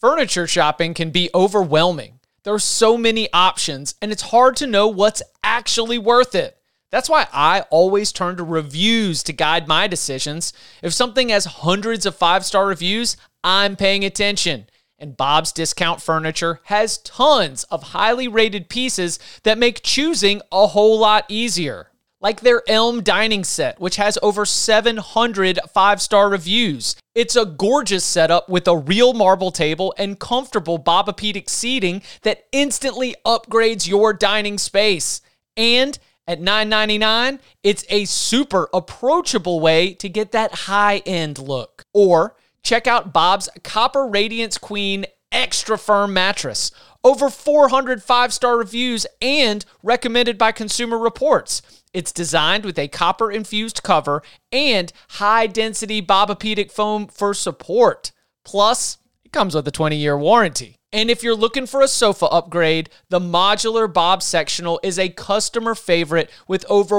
Furniture shopping can be overwhelming. There are so many options, and it's hard to know what's actually worth it. That's why I always turn to reviews to guide my decisions. If something has hundreds of 5-star reviews, I'm paying attention. And Bob's Discount Furniture has tons of highly rated pieces that make choosing a whole lot easier. Like their Elm dining set, which has over 700 5-star reviews. It's a gorgeous setup with a real marble table and comfortable Bobapedic seating that instantly upgrades your dining space. And at $9.99, it's a super approachable way to get that high-end look. Or check out Bob's Copper Radiance Queen Extra Firm Mattress. Over 400 5-star reviews and recommended by Consumer Reports. It's designed with a copper-infused cover and high-density Bobapedic foam for support. Plus, it comes with a 20-year warranty. And if you're looking for a sofa upgrade, the modular Bob Sectional is a customer favorite with over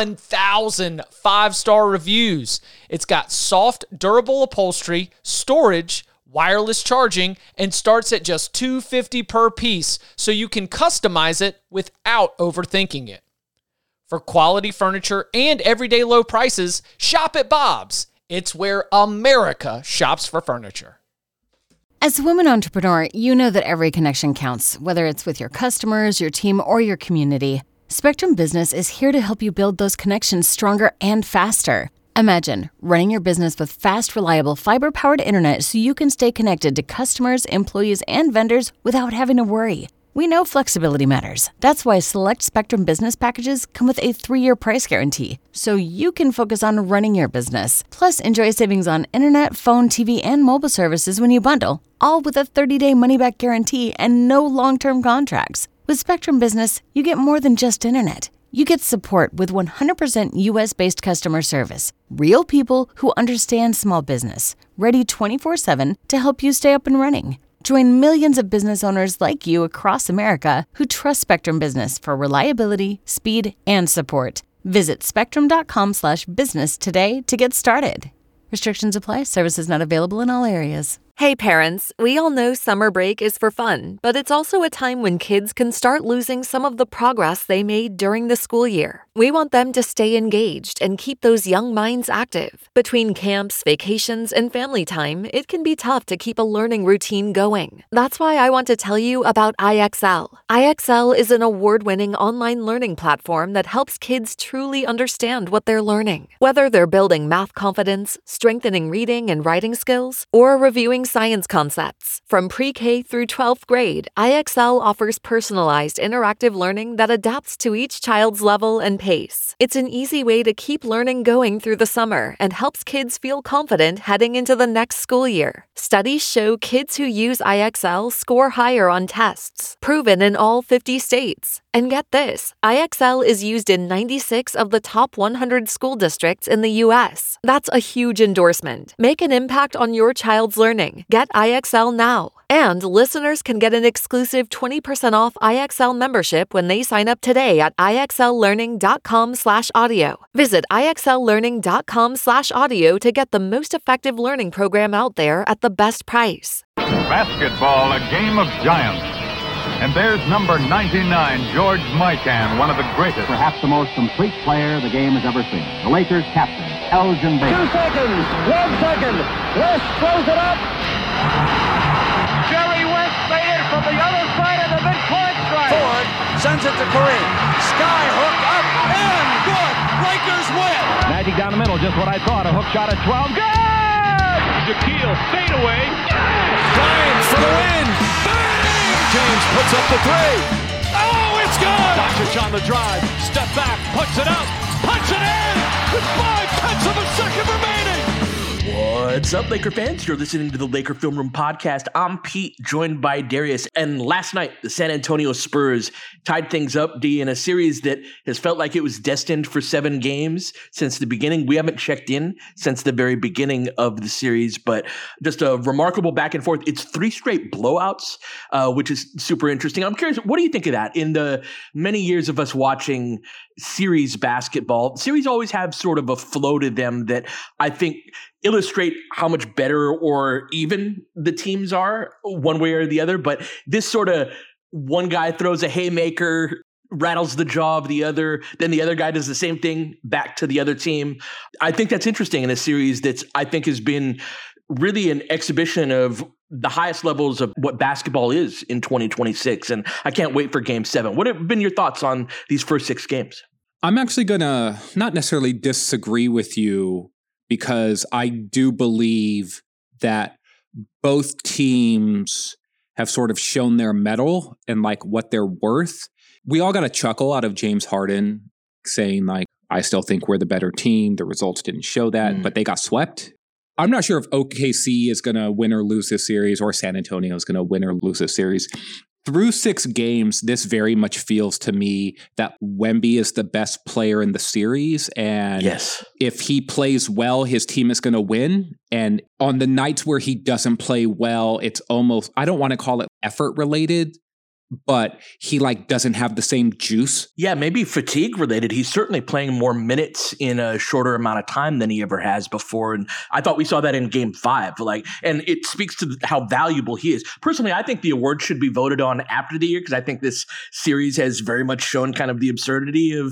1,000 5-star reviews. It's got soft, durable upholstery, storage, wireless charging, and starts at just $250 per piece, so you can customize it without overthinking it. For quality furniture and everyday low prices, shop at Bob's. It's where America shops for furniture. As a woman entrepreneur, you know that every connection counts, whether it's with your customers, your team, or your community. Spectrum Business is here to help you build those connections stronger and faster. Imagine running your business with fast, reliable, fiber-powered internet so you can stay connected to customers, employees, and vendors without having to worry. We know flexibility matters. That's why select Spectrum Business packages come with a 3-year price guarantee, so you can focus on running your business. Plus, enjoy savings on internet, phone, TV, and mobile services when you bundle, all with a 30-day money-back guarantee and no long-term contracts. With Spectrum Business, you get more than just internet. You get support with 100% U.S.-based customer service. Real people who understand small business, ready 24/7 to help you stay up and running. Join millions of business owners like you across America who trust Spectrum Business for reliability, speed, and support. Visit spectrum.com/business today to get started. Restrictions apply. Services not available in all areas. Hey parents, we all know summer break is for fun, but it's also a time when kids can start losing some of the progress they made during the school year. We want them to stay engaged and keep those young minds active. Between camps, vacations, and family time, it can be tough to keep a learning routine going. That's why I want to tell you about IXL. IXL is an award-winning online learning platform that helps kids truly understand what they're learning. Whether they're building math confidence, strengthening reading and writing skills, or reviewing science concepts. From pre-K through 12th grade, IXL offers personalized interactive learning that adapts to each child's level and pace. It's an easy way to keep learning going through the summer and helps kids feel confident heading into the next school year. Studies show kids who use IXL score higher on tests, proven in all 50 states. And get this, IXL is used in 96 of the top 100 school districts in the U.S. That's a huge endorsement. Make an impact on your child's learning. Get IXL now. And listeners can get an exclusive 20% off IXL membership when they sign up today at IXLlearning.com/audio. Visit IXLlearning.com/audio to get the most effective learning program out there at the best price. Basketball, a game of giants. And there's number 99, George Mikan, one of the greatest. Perhaps the most complete player the game has ever seen. The Lakers captain, Elgin Baylor. 2 seconds, 1 second. West throws it up. Jerry West made it from the other side of the midcourt stripe. Ford sends it to Kareem. Sky hook up and good. Lakers win. Magic down the middle, just what I thought. A hook shot at 12. Good! Shaquille, fade away. Bryant for the win. Bang! James puts up the three. Oh, it's good! Doncic on the drive. Step back, puts it up. Puts it in! With 5/10 of a second remaining! What's up, Laker fans? You're listening to the Laker Film Room Podcast. I'm Pete, joined by Darius. And last night, the San Antonio Spurs tied things up, D, in a series that has felt like it was destined for 7 games since the beginning. We haven't checked in since the very beginning of the series, but just a remarkable back and forth. It's 3 straight blowouts, which is super interesting. I'm curious, what do you think of that? In the many years of us watching series basketball, series always have sort of a flow to them that I think illustrate how much better or even the teams are one way or the other. But this sort of one guy throws a haymaker, rattles the jaw of the other, then the other guy does the same thing back to the other team. I think that's interesting in a series that's, I think, has been really an exhibition of the highest levels of what basketball is in 2026. And I can't wait for Game 7. What have been your thoughts on these first 6 games? I'm actually going to not necessarily disagree with you, because I do believe that both teams have sort of shown their mettle and like what they're worth. We all got a chuckle out of James Harden saying like, I still think we're the better team. The results didn't show that, but they got swept. I'm not sure if OKC is going to win or lose this series, or San Antonio is going to win or lose this series. Through 6 games, this very much feels to me that Wemby is the best player in the series. And if he plays well, his team is going to win. And on the nights where he doesn't play well, it's almost, I don't want to call it effort related, but he like doesn't have the same juice. Yeah, maybe fatigue related. He's certainly playing more minutes in a shorter amount of time than he ever has before. And I thought we saw that in Game 5. And it speaks to how valuable he is. Personally, I think the award should be voted on after the year, because I think this series has very much shown kind of the absurdity of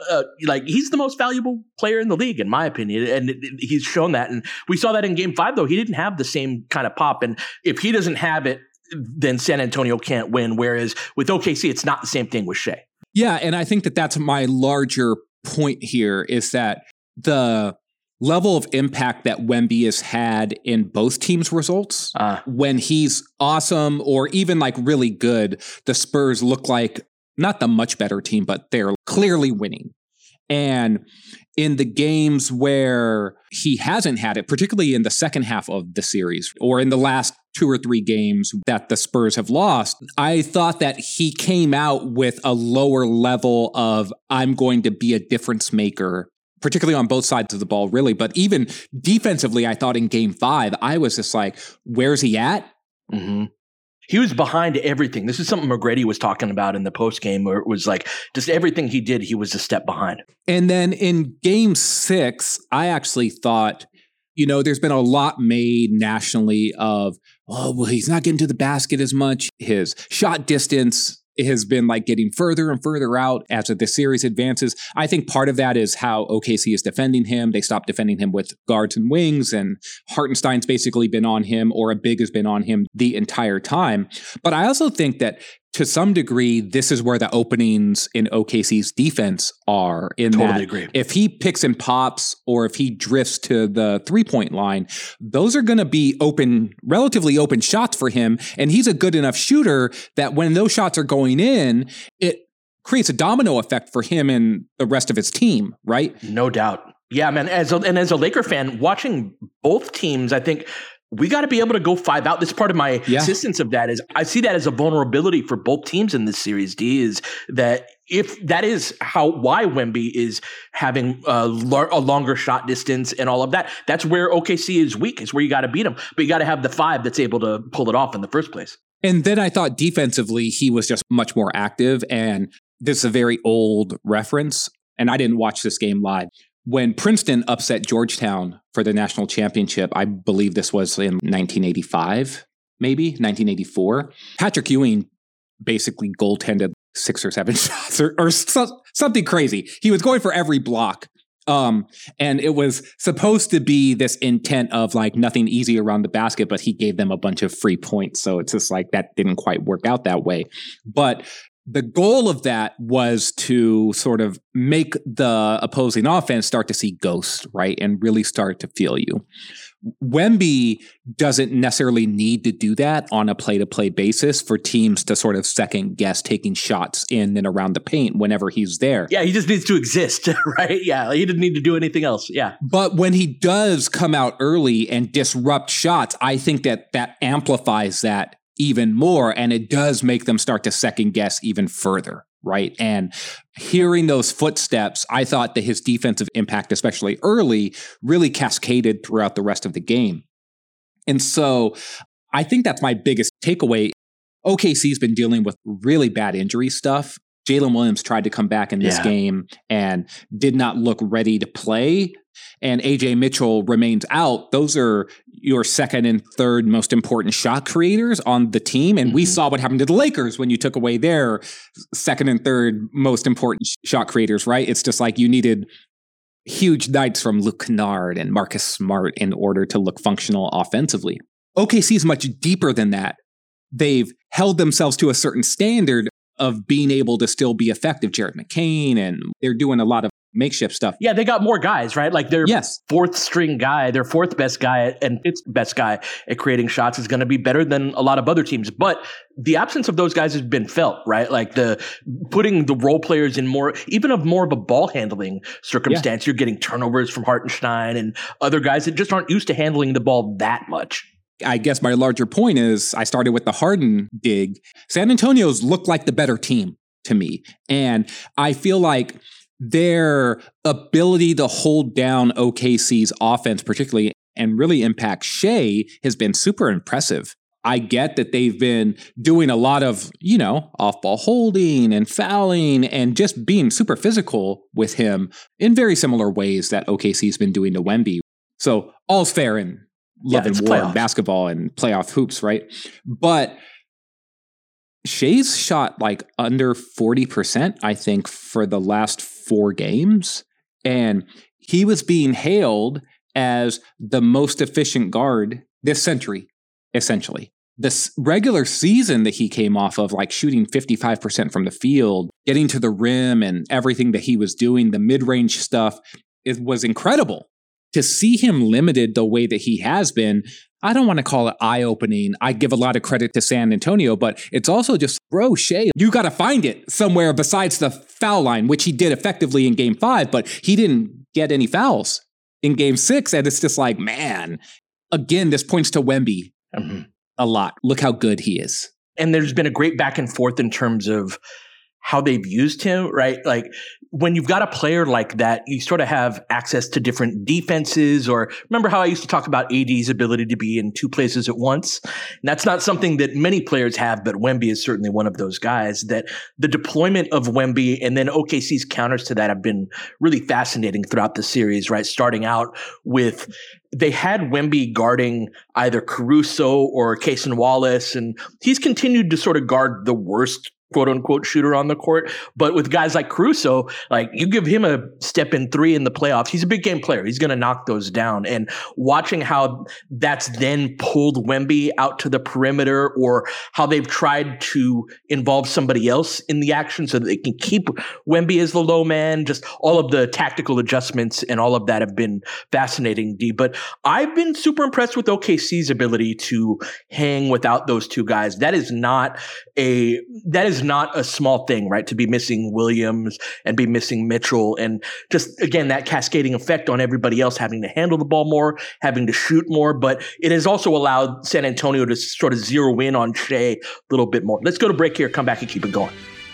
he's the most valuable player in the league, in my opinion. And he's shown that. And we saw that in Game 5, though. He didn't have the same kind of pop. And if he doesn't have it, then San Antonio can't win. Whereas with OKC, it's not the same thing with Shea. Yeah, and I think that that's my larger point here, is that the level of impact that Wemby has had in both teams' results, when he's awesome or even like really good, the Spurs look like not the much better team, but they're clearly winning. And in the games where he hasn't had it, particularly in the second half of the series or in the last 2 or 3 games that the Spurs have lost, I thought that he came out with a lower level of, I'm going to be a difference maker, particularly on both sides of the ball, really. But even defensively, I thought in Game 5, I was just like, where's he at? Mm-hmm. He was behind everything. This is something McGrady was talking about in the postgame, where it was like just everything he did, he was a step behind. And then in Game 6, I actually thought, there's been a lot made nationally of, he's not getting to the basket as much. His shot distance has been like getting further and further out as the series advances. I think part of that is how OKC is defending him. They stopped defending him with guards and wings, and Hartenstein's basically been on him, or a big has been on him the entire time. But I also think that to some degree, this is where the openings in OKC's defense are. Totally agree. If he picks and pops, or if he drifts to the 3-point line, those are going to be relatively open shots for him. And he's a good enough shooter that when those shots are going in, it creates a domino effect for him and the rest of his team, right? No doubt. Yeah, man. As a Laker fan, watching both teams, I think we got to be able to go 5 out. This part of my insistence of that is I see that as a vulnerability for both teams in this series, D, is that if that is why Wemby is having a longer shot distance and all of that, that's where OKC is weak. It's where you got to beat them. But you got to have the 5 that's able to pull it off in the first place. And then I thought defensively, he was just much more active. And this is a very old reference, and I didn't watch this game live. When Princeton upset Georgetown for the national championship, I believe this was in 1985, maybe 1984, Patrick Ewing basically goaltended 6 or 7 shots or something crazy. He was going for every block. And it was supposed to be this intent of like nothing easy around the basket, but he gave them a bunch of free points. So it's just like that didn't quite work out that way. But the goal of that was to sort of make the opposing offense start to see ghosts, right? And really start to feel you. Wemby doesn't necessarily need to do that on a play-to-play basis for teams to sort of second guess taking shots in and around the paint whenever he's there. Yeah, he just needs to exist, right? Yeah, he didn't need to do anything else. Yeah. But when he does come out early and disrupt shots, I think that amplifies that even more, and it does make them start to second guess even further, right? And hearing those footsteps, I thought that his defensive impact, especially early, really cascaded throughout the rest of the game. And so I think that's my biggest takeaway. OKC's been dealing with really bad injury stuff Jalen Williams tried to come back in this game and did not look ready to play. And AJ Mitchell remains out. Those are your second and third most important shot creators on the team. And we saw what happened to the Lakers when you took away their second and third most important shot creators, right? It's just like you needed huge nights from Luke Kennard and Marcus Smart in order to look functional offensively. OKC is much deeper than that. They've held themselves to a certain standard of being able to still be effective. Jared McCain, and they're doing a lot of makeshift stuff. Yeah, they got more guys, right? Like their fourth string guy, their fourth best guy and fifth best guy at creating shots is going to be better than a lot of other teams. But the absence of those guys has been felt, right? Like the putting the role players in more of a ball handling circumstance. You're getting turnovers from Hartenstein and other guys that just aren't used to handling the ball that much. I guess my larger point is I started with the Harden dig. San Antonio's looked like the better team to me. And I feel like their ability to hold down OKC's offense particularly and really impact Shea has been super impressive. I get that they've been doing a lot of, off-ball holding and fouling and just being super physical with him in very similar ways that OKC's been doing to Wemby. So all's fair in love and war and basketball and playoff hoops, right? But Shea's shot like under 40%, I think, for the last 4 games. And he was being hailed as the most efficient guard this century, essentially. This regular season that he came off of, like shooting 55% from the field, getting to the rim and everything that he was doing, the mid-range stuff, it was incredible. To see him limited the way that he has been, I don't want to call it eye-opening. I give a lot of credit to San Antonio, but it's also just, bro, Shea, you got to find it somewhere besides the foul line, which he did effectively in Game 5, but he didn't get any fouls in Game 6. And it's just like, man, again, this points to Wemby a lot. Look how good he is. And there's been a great back and forth in terms of how they've used him, right? Like when you've got a player like that, you sort of have access to different defenses. Or remember how I used to talk about AD's ability to be in 2 places at once? And that's not something that many players have, but Wemby is certainly one of those guys. That the deployment of Wemby and then OKC's counters to that have been really fascinating throughout the series, right? Starting out with they had Wemby guarding either Caruso or Cason Wallace, and he's continued to sort of guard the worst quote unquote shooter on the court. But with guys like Caruso, like you give him a step in 3 in the playoffs, he's a big game player. He's going to knock those down. And watching how that's then pulled Wemby out to the perimeter, or how they've tried to involve somebody else in the action so that they can keep Wemby as the low man, just all of the tactical adjustments and all of that have been fascinating, D. But I've been super impressed with OKC's ability to hang without those 2 guys. That is not a small thing, right? To be missing Williams and be missing Mitchell, and just, again, that cascading effect on everybody else having to handle the ball more, having to shoot more. But it has also allowed San Antonio to sort of zero in on Shea a little bit more. Let's go to break here, come back and keep it going.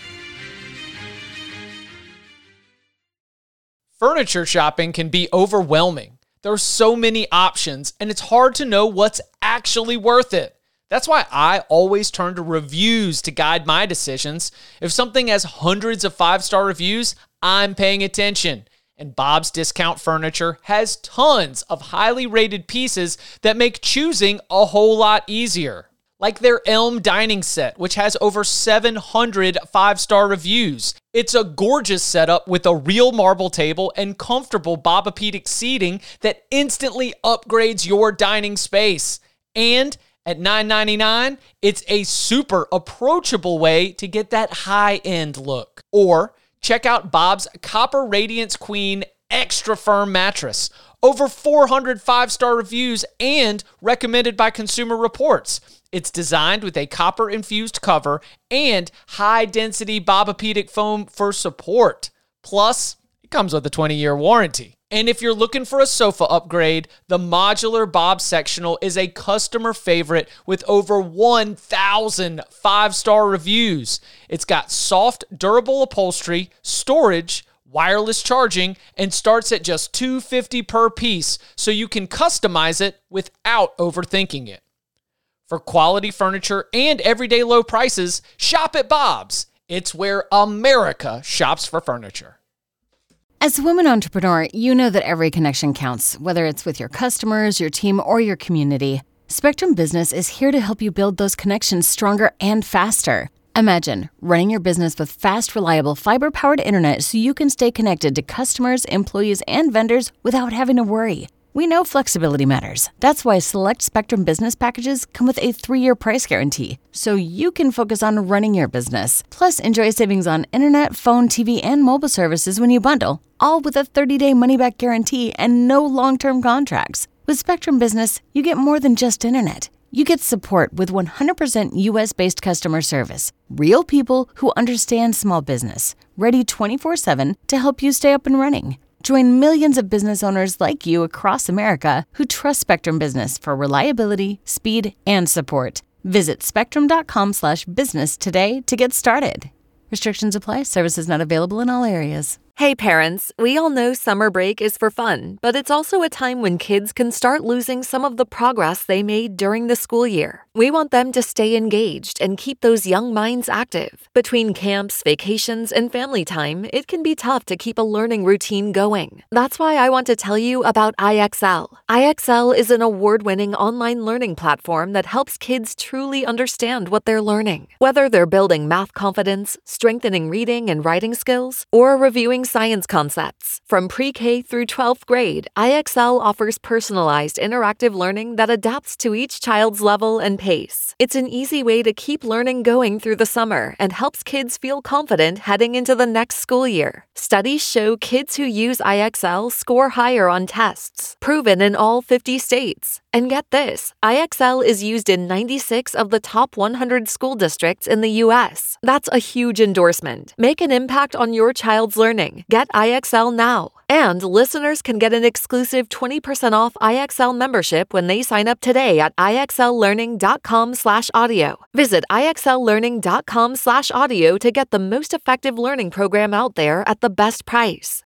Furniture shopping can be overwhelming. There are so many options, and it's hard to know what's actually worth it. That's why I always turn to reviews to guide my decisions. If something has hundreds of 5-star reviews, I'm paying attention. And Bob's Discount Furniture has tons of highly rated pieces that make choosing a whole lot easier. Like their Elm dining set, which has over 700 5-star reviews. It's a gorgeous setup with a real marble table and comfortable Bobapedic seating that instantly upgrades your dining space. And at $9.99, it's a super approachable way to get that high-end look. Or check out Bob's Copper Radiance Queen Extra Firm Mattress. Over 400 5-star reviews and recommended by Consumer Reports. It's designed with a copper-infused cover and high-density Bobapedic foam for support. Plus, it comes with a 20-year warranty. And if you're looking for a sofa upgrade, the modular Bob Sectional is a customer favorite with over 1,000 5-star reviews. It's got soft, durable upholstery, storage, wireless charging, and starts at just $250 per piece, so you can customize it without overthinking it. For quality furniture and everyday low prices, shop at Bob's. It's where America shops for furniture. As a woman entrepreneur, you know that every connection counts, whether it's with your customers, your team, or your community. Spectrum Business is here to help you build those connections stronger and faster. Imagine running your business with fast, reliable, fiber-powered internet so you can stay connected to customers, employees, and vendors without having to worry. We know flexibility matters. That's why select Spectrum Business packages come with a 3-year price guarantee, so you can focus on running your business. Plus, enjoy savings on internet, phone, TV, and mobile services when you bundle, all with a 30-day money-back guarantee and no long-term contracts. With Spectrum Business, you get more than just internet. You get support with 100% U.S.-based customer service. Real people who understand small business, ready 24/7 to help you stay up and running. Join millions of business owners like you across America who trust Spectrum Business for reliability, speed, and support. Visit spectrum.com/business today to get started. Restrictions apply. Services not available in all areas. Hey parents, we all know summer break is for fun, but it's also a time when kids can start losing some of the progress they made during the school year. We want them to stay engaged and keep those young minds active. Between camps, vacations, and family time, it can be tough to keep a learning routine going. That's why I want to tell you about IXL. IXL is an award-winning online learning platform that helps kids truly understand what they're learning. Whether they're building math confidence, strengthening reading and writing skills, or reviewing science concepts. From pre-K through 12th grade, IXL offers personalized interactive learning that adapts to each child's level and pace. It's an easy way to keep learning going through the summer and helps kids feel confident heading into the next school year. Studies show kids who use IXL score higher on tests, proven in all 50 states. And get this, IXL is used in 96 of the top 100 school districts in the U.S. That's a huge endorsement. Make an impact on your child's learning. Get IXL now. And listeners can get an exclusive 20% off IXL membership when they sign up today at IXLlearning.com/audio. Visit IXLlearning.com/audio to get the most effective learning program out there at the best price.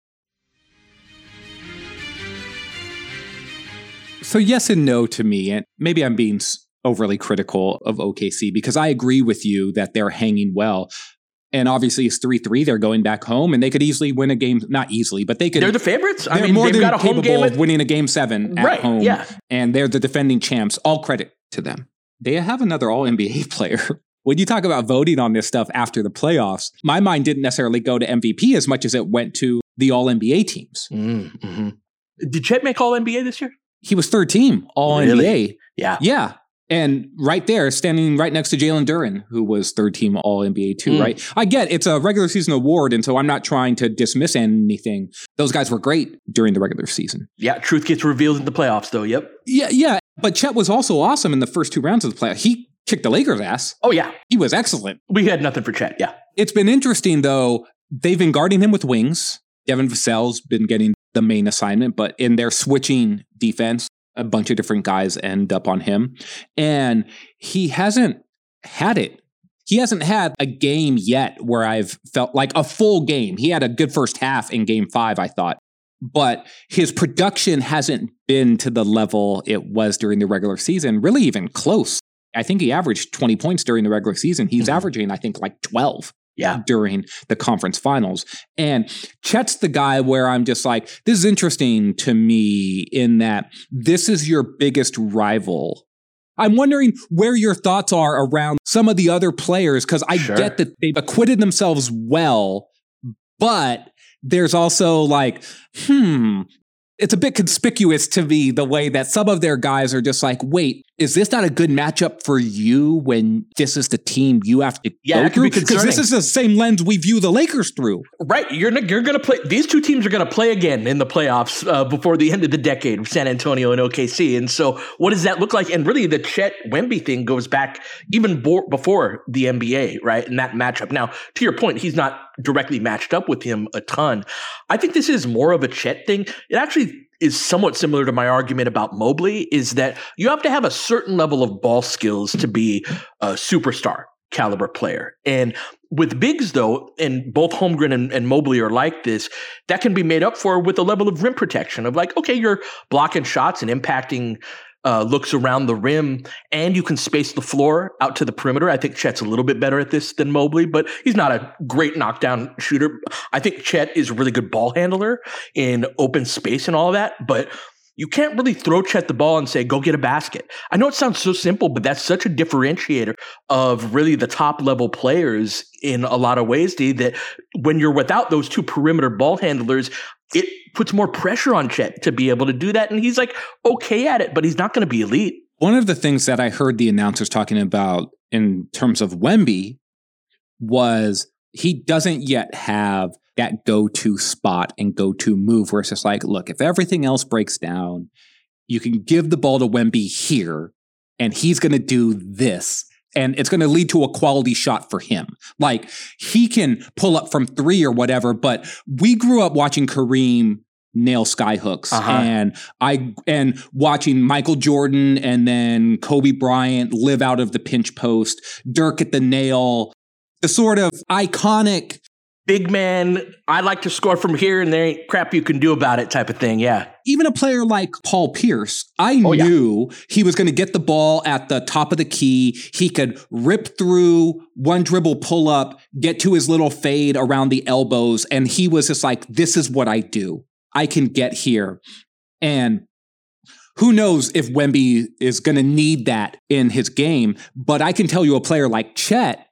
So yes and no to me, and maybe I'm being overly critical of OKC because I agree with you that they're hanging well. And obviously it's 3-3. They're going back home and they could easily win a game. Not easily, but they could. They're the favorites. They're more than capable of winning a game 7 at home. Yeah. And they're the defending champs. All credit to them. They have another All-NBA player. When you talk about voting on this stuff after the playoffs, my mind didn't necessarily go to MVP as much as it went to the All-NBA teams. Mm-hmm. Did Chet make All-NBA this year? He was third team All-NBA. Really? Yeah. Yeah. And right there, standing right next to Jalen Duren, who was third team All-NBA too, right? I get it's a regular season award, and so I'm not trying to dismiss anything. Those guys were great during the regular season. Yeah, truth gets revealed in the playoffs, though. Yep. Yeah. But Chet was also awesome in the first 2 rounds of the playoffs. He kicked the Lakers' ass. Oh, yeah. He was excellent. We had nothing for Chet, yeah. It's been interesting, though. They've been guarding him with wings. Devin Vassell's been getting the main assignment, but in their switching defense, a bunch of different guys end up on him. And he hasn't had it. He hasn't had a game yet where I've felt like a full game. He had a good first half in game 5, I thought. But his production hasn't been to the level it was during the regular season, really even close. I think he averaged 20 points during the regular season. He's averaging, I think, like 12. Yeah. During the conference finals. And Chet's the guy where I'm just like, this is interesting to me in that this is your biggest rival. I'm wondering where your thoughts are around some of the other players, because I get that they've acquitted themselves well, but there's also like, it's a bit conspicuous to me the way that some of their guys are just like, wait, is this not a good matchup for you when this is the team you have to go through? Because this is the same lens we view the Lakers through. Right. You're going to play. These two teams are going to play again in the playoffs before the end of the decade, San Antonio and OKC. And so what does that look like? And really the Chet Wemby thing goes back even before the NBA, right? In that matchup. Now, to your point, he's not directly matched up with him a ton. I think this is more of a Chet thing. It actually is somewhat similar to my argument about Mobley, is that you have to have a certain level of ball skills to be a superstar caliber player. And with bigs, though, and both Holmgren and Mobley are like this, that can be made up for with a level of rim protection of like, okay, you're blocking shots and impacting looks around the rim, and you can space the floor out to the perimeter. I think Chet's a little bit better at this than Mobley, but he's not a great knockdown shooter. I think Chet is a really good ball handler in open space and all of that, but you can't really throw Chet the ball and say, go get a basket. I know it sounds so simple, but that's such a differentiator of really the top level players in a lot of ways, D, that when you're without those two perimeter ball handlers, it puts more pressure on Chet to be able to do that. And he's like okay at it, but he's not going to be elite. One of the things that I heard the announcers talking about in terms of Wemby was he doesn't yet have that go-to spot and go-to move where it's just like, look, if everything else breaks down, you can give the ball to Wemby here and he's going to do this. And it's going to lead to a quality shot for him. Like, he can pull up from three or whatever, but we grew up watching Kareem nail skyhooks and watching Michael Jordan and then Kobe Bryant live out of the pinch post, Dirk at the nail, the sort of iconic big man, I like to score from here and there ain't crap you can do about it type of thing. Yeah. Even a player like Paul Pierce, I knew he was going to get the ball at the top of the key. He could rip through one dribble pull up, get to his little fade around the elbows. And he was just like, this is what I do. I can get here. And who knows if Wemby is going to need that in his game. But I can tell you a player like Chet,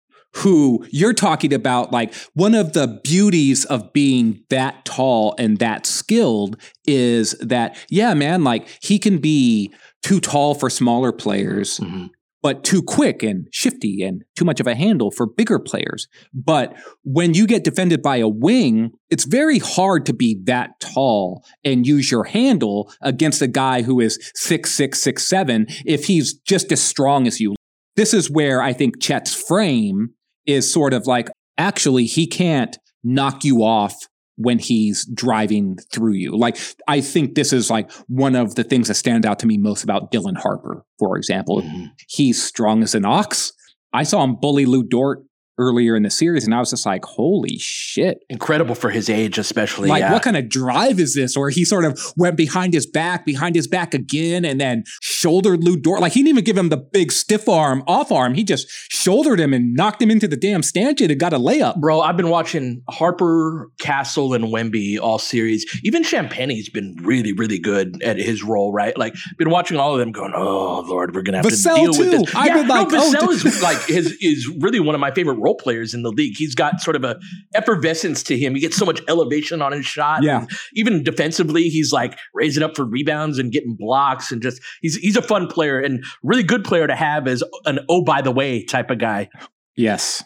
who you're talking about, like, one of the beauties of being that tall and that skilled is that, yeah, man, like, he can be too tall for smaller players, but too quick and shifty and too much of a handle for bigger players. But when you get defended by a wing, it's very hard to be that tall and use your handle against a guy who is 6'6", 6'7", if he's just as strong as you. This is where I think Chet's frame is sort of like, actually, he can't knock you off when he's driving through you. Like, I think this is like one of the things that stand out to me most about Dylan Harper, for example. He's strong as an ox. I saw him bully Lou Dort earlier in the series, and I was just like, holy shit. Incredible for his age, especially. Like, what kind of drive is this? Or he sort of went behind his back again, and then shouldered Lou Dort. Like, he didn't even give him the big stiff arm, off arm. He just shouldered him and knocked him into the damn stanchion and got a layup. Bro, I've been watching Harper, Castle, and Wemby all series. Even Champagne's been really, really good at his role, right? Like, been watching all of them going, oh, Lord, we're going to have Vassell to deal too. with this. Vassell is like is really one of my favorite role players in the league. He's got sort of a effervescence to him. He gets so much elevation on his shot. Yeah. And even defensively, he's like raising up for rebounds and getting blocks, and just he's a fun player and really good player to have as an oh by the way type of guy. Yes.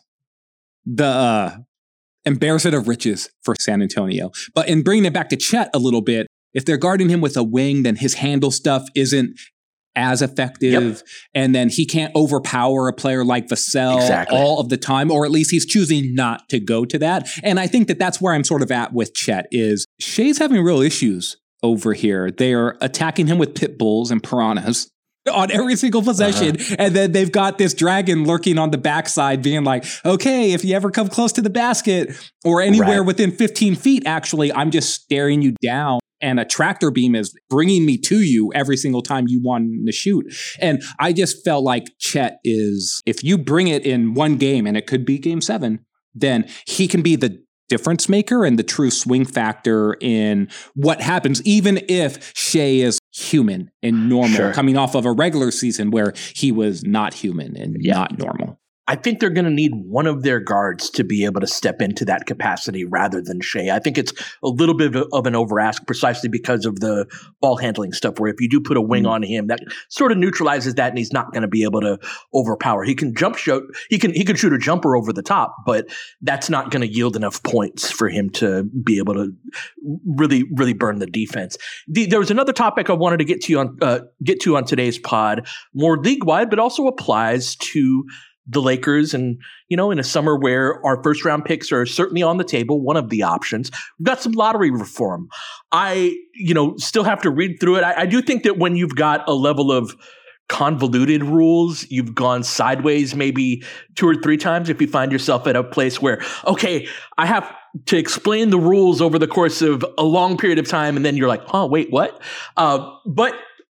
The embarrassment of riches for San Antonio. But in bringing it back to Chet a little bit, if they're guarding him with a wing, then his handle stuff isn't as effective, and then he can't overpower a player like Vassell all of the time, or at least he's choosing not to go to that. And I think that that's where I'm sort of at with Chet, is Shea's having real issues over here. They are attacking him with pit bulls and piranhas on every single possession, and then they've got this dragon lurking on the backside being like, okay, if you ever come close to the basket or anywhere within 15 feet, actually, I'm just staring you down. And a tractor beam is bringing me to you every single time you want to shoot. And I just felt like Chet is, if you bring it in one game, and it could be game 7, then he can be the difference maker and the true swing factor in what happens, even if Shea is human and normal, coming off of a regular season where he was not human and not normal. I think they're going to need one of their guards to be able to step into that capacity rather than Shea. I think it's a little bit of an overask precisely because of the ball handling stuff, where if you do put a wing on him, that sort of neutralizes that, and he's not going to be able to overpower. He can jump shoot. He can shoot a jumper over the top, but that's not going to yield enough points for him to be able to really, really burn the defense. There was another topic I wanted to get to on today's pod, more league wide, but also applies to the Lakers. And, you know, in a summer where our first round picks are certainly on the table, one of the options, we've got some lottery reform. I, still have to read through it. I do think that when you've got a level of convoluted rules, you've gone sideways maybe 2 or 3 times if you find yourself at a place where, okay, I have to explain the rules over the course of a long period of time. And then you're like, oh, wait, what? But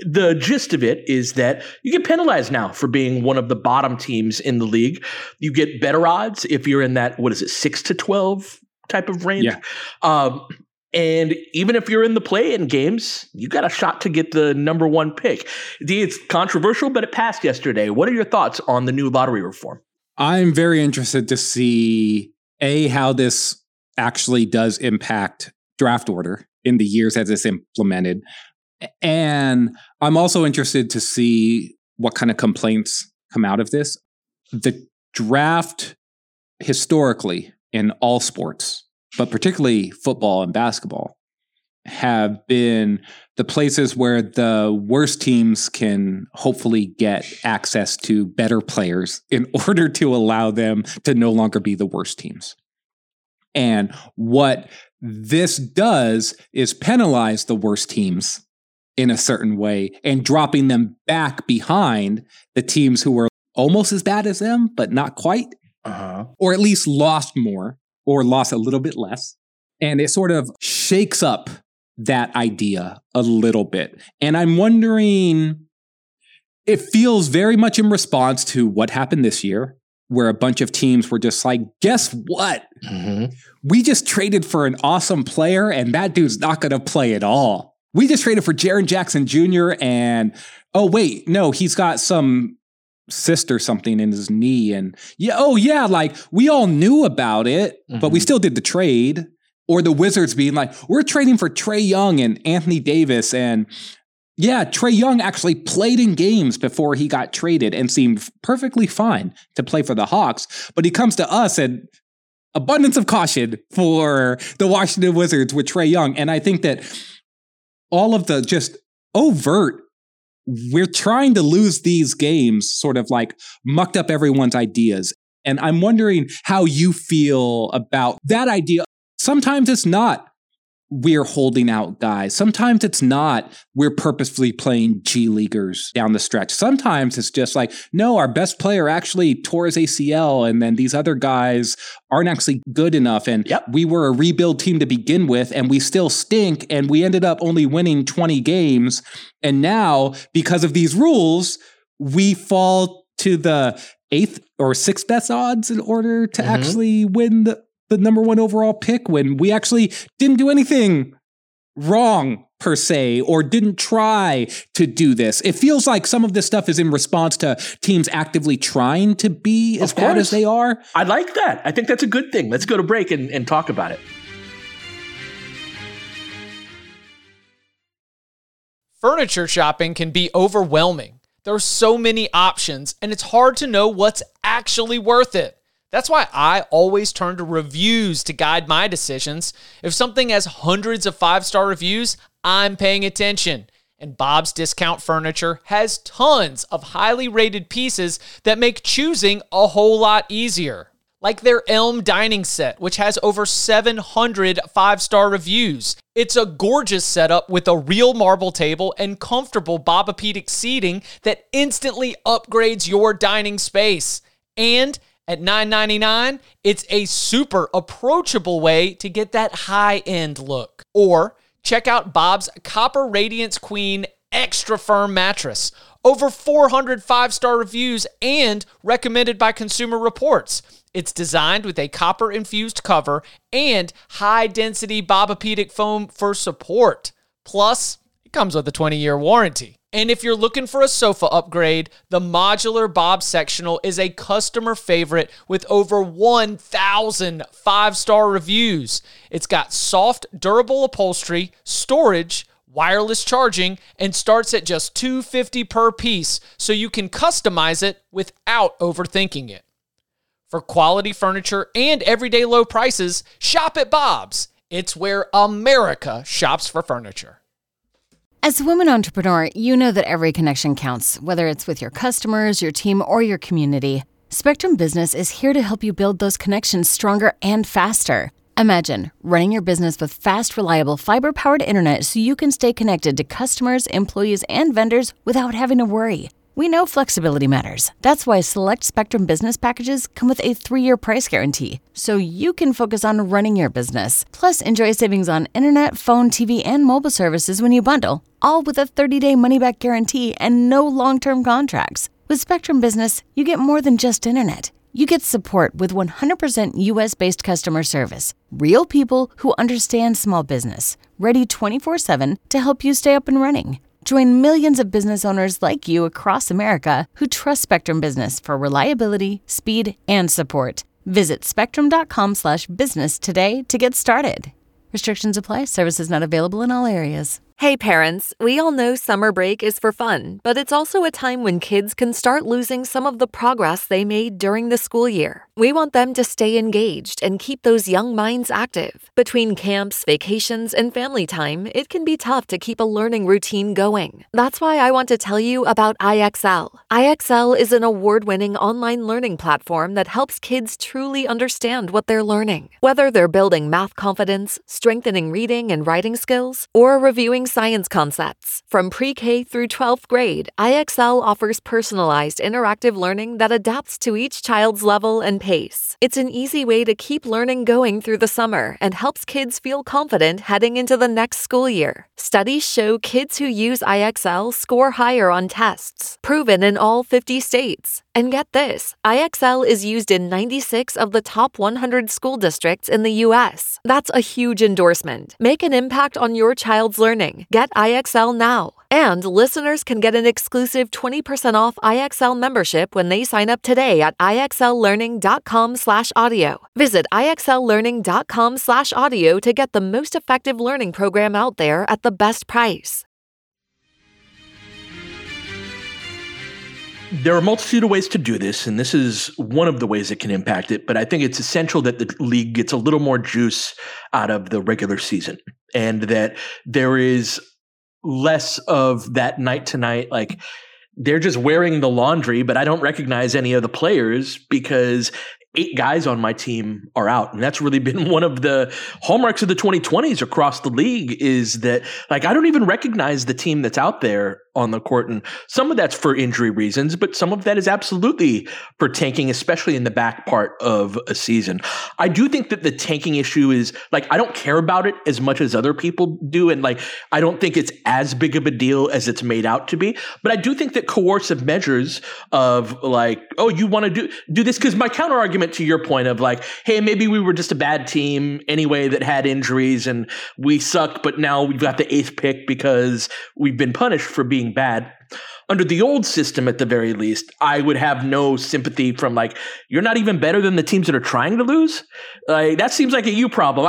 the gist of it is that you get penalized now for being one of the bottom teams in the league. You get better odds if you're in that, 6 to 12 type of range. Yeah. And even if you're in the play-in games, you got a shot to get the number one pick. It's controversial, but it passed yesterday. What are your thoughts on the new lottery reform? I'm very interested to see, how this actually does impact draft order in the years as it's implemented. And I'm also interested to see what kind of complaints come out of this. The draft historically in all sports, but particularly football and basketball, have been the places where the worst teams can hopefully get access to better players in order to allow them to no longer be the worst teams. And what this does is penalize the worst teams in a certain way and dropping them back behind the teams who were almost as bad as them, but not quite, or at least lost more or lost a little bit less. And it sort of shakes up that idea a little bit. And I'm wondering, it feels very much in response to what happened this year, where a bunch of teams were just like, guess what? We just traded for an awesome player and that dude's not going to play at all. We just traded for Jaren Jackson Jr. and, oh, wait, no, he's got some cyst or something in his knee. And like we all knew about it, but we still did the trade. Or the Wizards being like, we're trading for Trae Young and Anthony Davis. And yeah, Trae Young actually played in games before he got traded and seemed perfectly fine to play for the Hawks. But he comes to us and abundance of caution for the Washington Wizards with Trae Young. And I think that all of the just overt, we're trying to lose these games sort of like mucked up everyone's ideas. And I'm wondering how you feel about that idea. Sometimes it's not we're holding out guys. Sometimes it's not we're purposefully playing G Leaguers down the stretch. Sometimes it's just like, no, our best player actually tore his ACL and then these other guys aren't actually good enough. And we were a rebuild team to begin with and we still stink and we ended up only winning 20 games. And now, because of these rules, we fall to the 8th or 6th best odds in order to actually win the number one overall pick when we actually didn't do anything wrong per se, or didn't try to do this. It feels like some of this stuff is in response to teams actively trying to be as bad as they are. I like that. I think that's a good thing. Let's go to break and talk about it. Furniture shopping can be overwhelming. There are so many options, and it's hard to know what's actually worth it. That's why I always turn to reviews to guide my decisions. If something has hundreds of 5-star reviews, I'm paying attention. And Bob's Discount Furniture has tons of highly rated pieces that make choosing a whole lot easier. Like their Elm dining set, which has over 700 5-star reviews. It's a gorgeous setup with a real marble table and comfortable Bobapedic seating that instantly upgrades your dining space. And at $9.99, it's a super approachable way to get that high-end look. Or check out Bob's Copper Radiance Queen Extra Firm Mattress. Over 400 5-star reviews and recommended by Consumer Reports. It's designed with a copper-infused cover and high-density Bobapedic foam for support. Plus, it comes with a 20-year warranty. And if you're looking for a sofa upgrade, the modular Bob Sectional is a customer favorite with over 1,000 5-star reviews. It's got soft, durable upholstery, storage, wireless charging, and starts at just $250 per piece, so you can customize it without overthinking it. For quality furniture and everyday low prices, shop at Bob's. It's where America shops for furniture. As a woman entrepreneur, you know that every connection counts, whether it's with your customers, your team, or your community. Spectrum Business is here to help you build those connections stronger and faster. Imagine running your business with fast, reliable, fiber-powered internet so you can stay connected to customers, employees, and vendors without having to worry. We know flexibility matters. That's why select Spectrum Business packages come with a 3-year price guarantee, so you can focus on running your business. Plus, enjoy savings on internet, phone, TV, and mobile services when you bundle, all with a 30-day money-back guarantee and no long-term contracts. With Spectrum Business, you get more than just internet. You get support with 100% U.S.-based customer service, real people who understand small business, ready 24/7 to help you stay up and running. Join millions of business owners like you across America who trust Spectrum Business for reliability, speed, and support. Visit spectrum.com/business today to get started. Restrictions apply. Services not available in all areas. Hey parents, we all know summer break is for fun, but it's also a time when kids can start losing some of the progress they made during the school year. We want them to stay engaged and keep those young minds active. Between camps, vacations, and family time, it can be tough to keep a learning routine going. That's why I want to tell you about IXL. IXL is an award-winning online learning platform that helps kids truly understand what they're learning. Whether they're building math confidence, strengthening reading and writing skills, or reviewing science concepts. From pre-K through 12th grade, IXL offers personalized interactive learning that adapts to each child's level and pace. It's an easy way to keep learning going through the summer and helps kids feel confident heading into the next school year. Studies show kids who use IXL score higher on tests, proven in all 50 states. And get this, IXL is used in 96 of the top 100 school districts in the U.S. That's a huge endorsement. Make an impact on your child's learning. Get IXL now. And listeners can get an exclusive 20% off IXL membership when they sign up today at IXLlearning.com/audio. Visit IXLlearning.com/audio to get the most effective learning program out there at the best price. There are a multitude of ways to do this, and this is one of the ways it can impact it, but I think it's essential that the league gets a little more juice out of the regular season and that there is less of that night to night, like they're just wearing the laundry, but I don't recognize any of the players because 8 guys on my team are out. And that's really been one of the hallmarks of the 2020s across the league is that, like, I don't even recognize the team that's out there on the court. And some of that's for injury reasons, but some of that is absolutely for tanking, especially in the back part of a season. I do think that the tanking issue is, like, I don't care about it as much as other people do. And, like, I don't think it's as big of a deal as it's made out to be. But I do think that coercive measures of, like, oh, you want to do this? Because my counter argument to your point of, like, hey, maybe we were just a bad team anyway that had injuries and we sucked, but now we've got the 8th pick because we've been punished for being bad. Under the old system, at the very least, I would have no sympathy from, like, you're not even better than the teams that are trying to lose. Like, that seems like a you problem.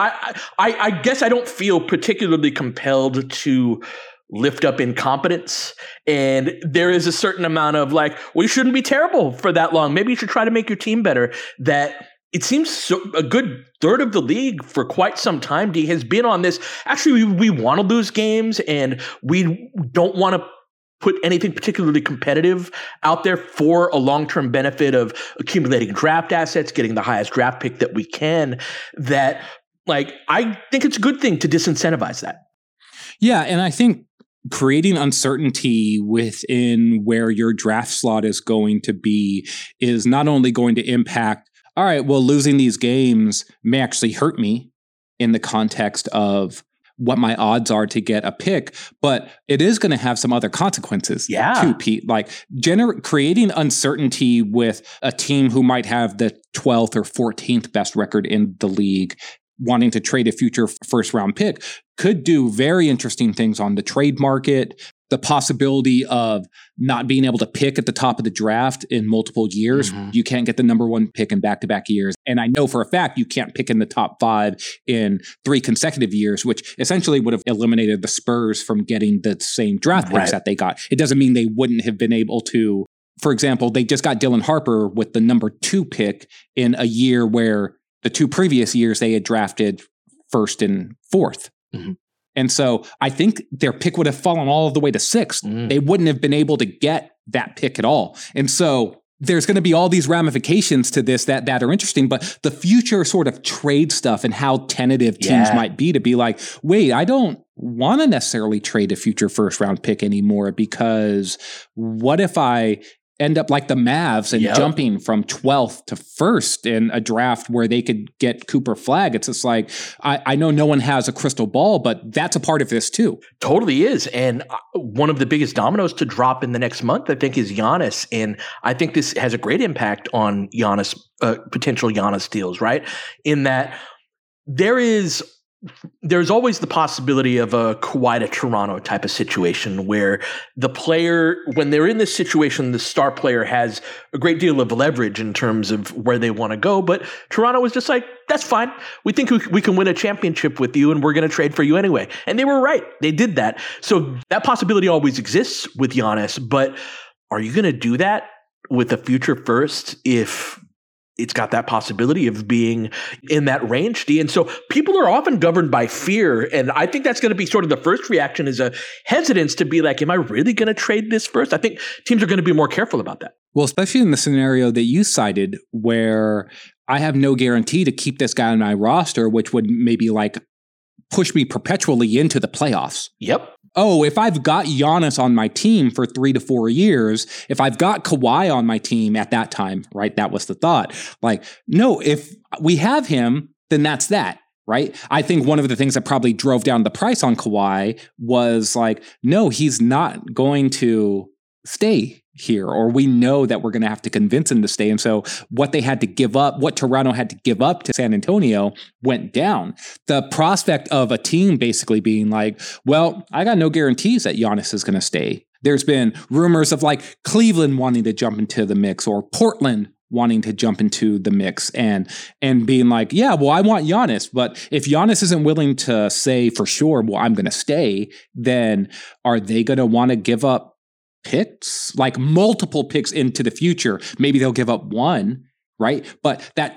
I guess I don't feel particularly compelled to lift up incompetence. And there is a certain amount of, like, well, you shouldn't be terrible for that long. Maybe you should try to make your team better. That it seems a good third of the league for quite some time, D, has been on this. Actually, we want to lose games and we don't want to put anything particularly competitive out there for a long-term benefit of accumulating draft assets, getting the highest draft pick that we can. That, like, I think it's a good thing to disincentivize that. Yeah, and I think creating uncertainty within where your draft slot is going to be is not only going to impact, all right, well, losing these games may actually hurt me in the context of what my odds are to get a pick, but it is going to have some other consequences too, Pete. Like creating uncertainty with a team who might have the 12th or 14th best record in the league wanting to trade a future first round pick could do very interesting things on the trade market. The possibility of not being able to pick at the top of the draft in multiple years. Mm-hmm. You can't get the number 1 pick in back-to-back years. And I know for a fact you can't pick in the top 5 in 3 consecutive years, which essentially would have eliminated the Spurs from getting the same draft picks that they got. It doesn't mean they wouldn't have been able to. For example, they just got Dylan Harper with the number 2 pick in a year where the 2 previous years they had drafted 1st and 4th. Mm-hmm. And so I think their pick would have fallen all the way to 6th. They wouldn't have been able to get that pick at all. And so there's going to be all these ramifications to this that are interesting, but the future sort of trade stuff and how tentative teams might be to be like, wait, I don't want to necessarily trade a future first round pick anymore, because what if I end up like the Mavs and jumping from 12th to 1st in a draft where they could get Cooper Flagg? It's just like, I know no one has a crystal ball, but that's a part of this too. Totally is. And one of the biggest dominoes to drop in the next month, I think, is Giannis. And I think this has a great impact on Giannis, potential Giannis deals, right? In that there's always the possibility of a Kawhi to Toronto type of situation where the player, when they're in this situation, the star player has a great deal of leverage in terms of where they want to go. But Toronto was just like, that's fine. We think we can win a championship with you, and we're going to trade for you anyway. And they were right. They did that. So that possibility always exists with Giannis. But are you going to do that with a future first if it's got that possibility of being in that range, D? And so people are often governed by fear. And I think that's going to be sort of the first reaction, is a hesitance to be like, am I really going to trade this first? I think teams are going to be more careful about that. Well, especially in the scenario that you cited where I have no guarantee to keep this guy on my roster, which would maybe like push me perpetually into the playoffs. Yep. Oh, if I've got Giannis on my team for 3 to 4 years, if I've got Kawhi on my team at that time, right? That was the thought. Like, no, if we have him, then that's that, right? I think one of the things that probably drove down the price on Kawhi was like, no, he's not going to stay here, or we know that we're going to have to convince him to stay. And so what they had to give up, what Toronto had to give up to San Antonio went down. The prospect of a team basically being like, well, I got no guarantees that Giannis is going to stay. There's been rumors of like Cleveland wanting to jump into the mix, or Portland wanting to jump into the mix and being like, yeah, well, I want Giannis. But if Giannis isn't willing to say for sure, well, I'm going to stay, then are they going to want to give up picks, like multiple picks into the future? Maybe they'll give up one, right? But that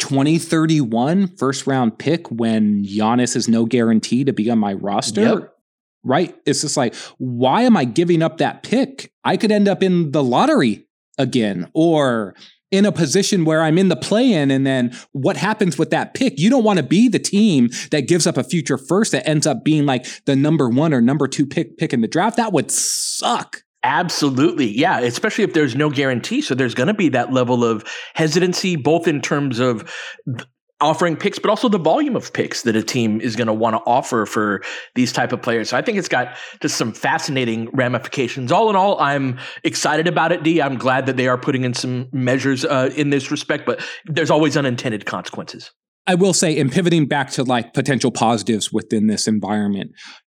2031 first round pick, when Giannis is no guarantee to be on my roster, right? It's just like, why am I giving up that pick? I could end up in the lottery again, or in a position where I'm in the play-in, and then what happens with that pick? You don't want to be the team that gives up a future first that ends up being like the number 1 or number 2 pick in the draft. That would suck. Absolutely. Yeah. Especially if there's no guarantee. So there's going to be that level of hesitancy, both in terms of offering picks, but also the volume of picks that a team is going to want to offer for these type of players. So I think it's got just some fascinating ramifications. All in all, I'm excited about it, D. I'm glad that they are putting in some measures in this respect, but there's always unintended consequences. I will say, in pivoting back to like potential positives within this environment,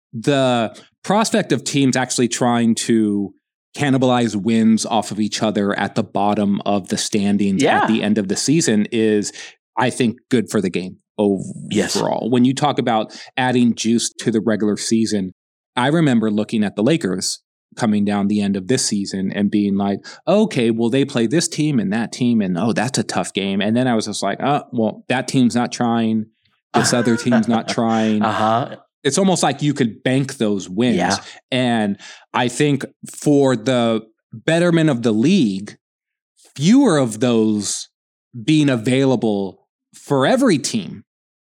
the prospect of teams actually trying to cannibalize wins off of each other at the bottom of the standings at the end of the season is, I think, good for the game overall. Yes. When you talk about adding juice to the regular season, I remember looking at the Lakers coming down the end of this season and being like, okay, well, they play this team and that team, and oh, that's a tough game. And then I was just like, oh, well, that team's not trying. This other team's not trying. It's almost like you could bank those wins. Yeah. And I think for the betterment of the league, fewer of those being available for every team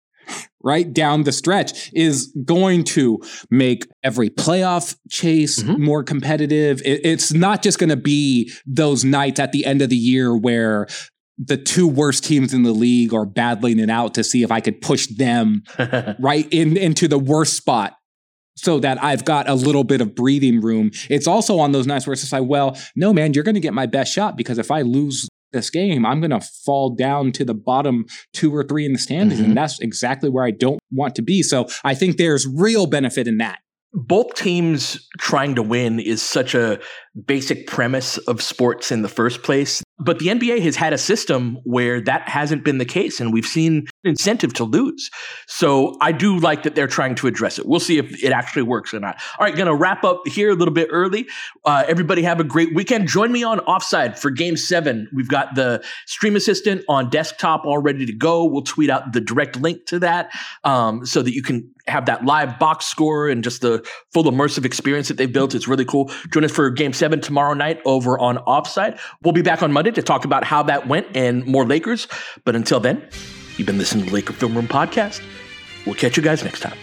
right down the stretch is going to make every playoff chase more competitive. It's not just going to be those nights at the end of the year where the 2 worst teams in the league are battling it out to see if I could push them right into the worst spot so that I've got a little bit of breathing room. It's also on those nights where it's just like, well, no, man, you're going to get my best shot, because if I lose this game, I'm going to fall down to the bottom 2 or 3 in the standings. And that's exactly where I don't want to be. So I think there's real benefit in that. Both teams trying to win is such a basic premise of sports in the first place. But the NBA has had a system where that hasn't been the case, and we've seen incentive to lose. So I do like that they're trying to address it. We'll see if it actually works or not. All right, going to wrap up here a little bit early. Everybody have a great weekend. Join me on Offside for Game 7. We've got the Stream Assistant on desktop all ready to go. We'll tweet out the direct link to that so that you can have that live box score and just the full immersive experience that they've built. It's really cool. Join us for Game 7 7 tomorrow night over on Offside. We'll be back on Monday to talk about how that went and more Lakers. But until then, you've been listening to the Laker Film Room Podcast. We'll catch you guys next time.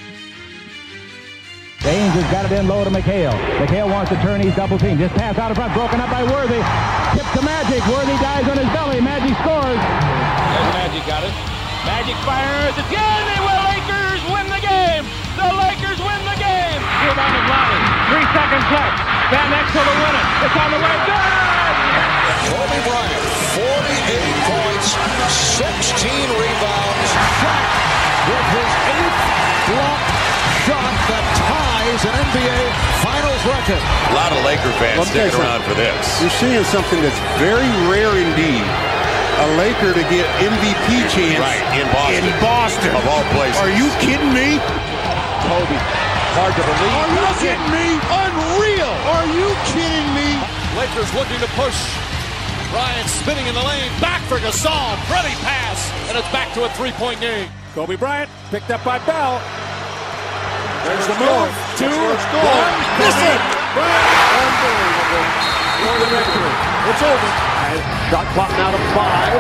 James has got it in low to McHale. McHale wants to turn. He's double teamed. Just pass out in front. Broken up by Worthy. Tip to Magic. Worthy dies on his belly. Magic scores. There's Magic, got it. Magic fires. It's good. They will. Lakers win the game. The Lakers win the game. Rebound is Lonnie. 3 seconds left. Van Exel to win it. It's on the way. Good. Kobe Bryant, 48 points, 16 rebounds. Shot with his 8th block shot that ties an NBA Finals record. A lot of Laker fans sticking around for this. You're seeing something that's very rare indeed. A Laker to get MVP chance in Boston. Of all places. Are you kidding me? Kobe, hard to believe. Are you kidding me? Unreal. Are you kidding me? Lakers looking to push. Bryant spinning in the lane. Back for Gasol. Pretty pass. And it's back to a 3-point game. Kobe Bryant picked up by Bell. There's the move. 2, 1. Listen. Unbelievable. For the victory. It's over. Shot clock now to 5.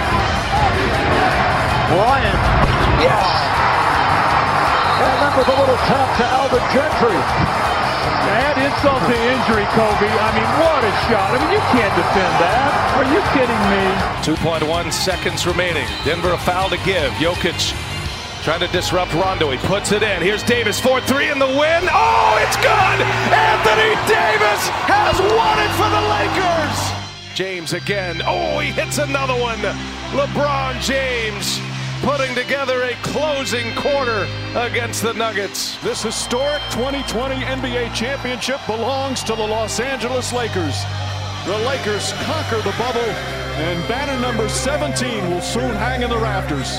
Bryant. Yes. And that was a little tap to Alvin Gentry. Add insult to injury, Kobe. I mean, what a shot. I mean, you can't defend that. Are you kidding me? 2.1 seconds remaining. Denver a foul to give. Jokic trying to disrupt Rondo. He puts it in. Here's Davis, 4-3 in the win. Oh, it's good! Anthony Davis has won it for the Lakers! James again. Oh, he hits another one. LeBron James putting together a closing quarter against the Nuggets. This historic 2020 NBA championship belongs to the Los Angeles Lakers. The Lakers conquer the bubble, and banner number 17 will soon hang in the rafters.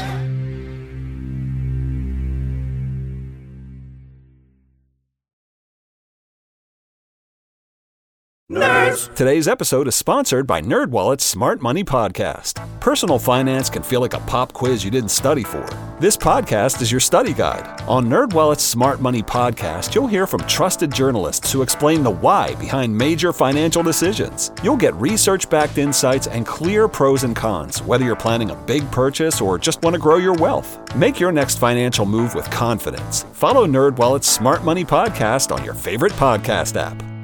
Nerds! Today's episode is sponsored by NerdWallet's Smart Money Podcast. Personal finance can feel like a pop quiz you didn't study for. This podcast is your study guide. On NerdWallet's Smart Money Podcast, you'll hear from trusted journalists who explain the why behind major financial decisions. You'll get research-backed insights and clear pros and cons, whether you're planning a big purchase or just want to grow your wealth. Make your next financial move with confidence. Follow NerdWallet's Smart Money Podcast on your favorite podcast app.